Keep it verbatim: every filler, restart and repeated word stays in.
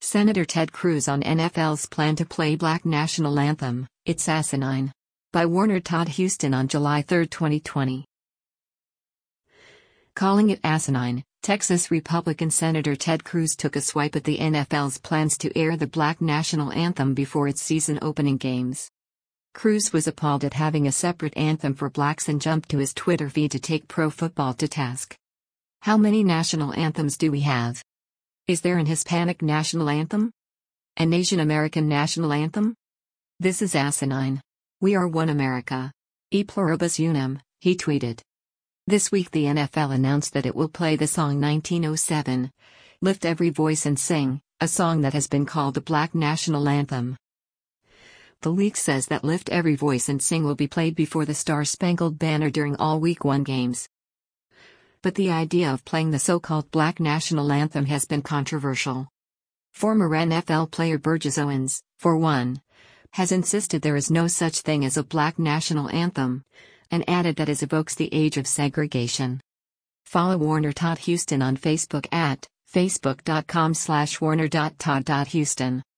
Senator Ted Cruz on N F L's plan to play Black National Anthem, It's Asinine. By Warner Todd Huston on July third, twenty twenty. Calling it asinine, Texas Republican Senator Ted Cruz took a swipe at the N F L's plans to air the Black National Anthem before its season-opening games. Cruz was appalled at having a separate anthem for blacks and jumped to his Twitter feed to take pro football to task. How many national anthems do we have? Is there an Hispanic national anthem? An Asian American national anthem? This is asinine. We are one America. E pluribus unum, he tweeted. This week the N F L announced that it will play the song nineteen oh seven, Lift Every Voice and Sing, a song that has been called the Black National Anthem. The league says that Lift Every Voice and Sing will be played before the Star-Spangled Banner during all Week one games. But the idea of playing the so-called Black National Anthem has been controversial. Former N F L player Burgess Owens, for one, has insisted there is no such thing as a Black National Anthem, and added that it evokes the age of segregation. Follow Warner Todd Huston on Facebook at facebook dot com slash warner dot todd dot huston.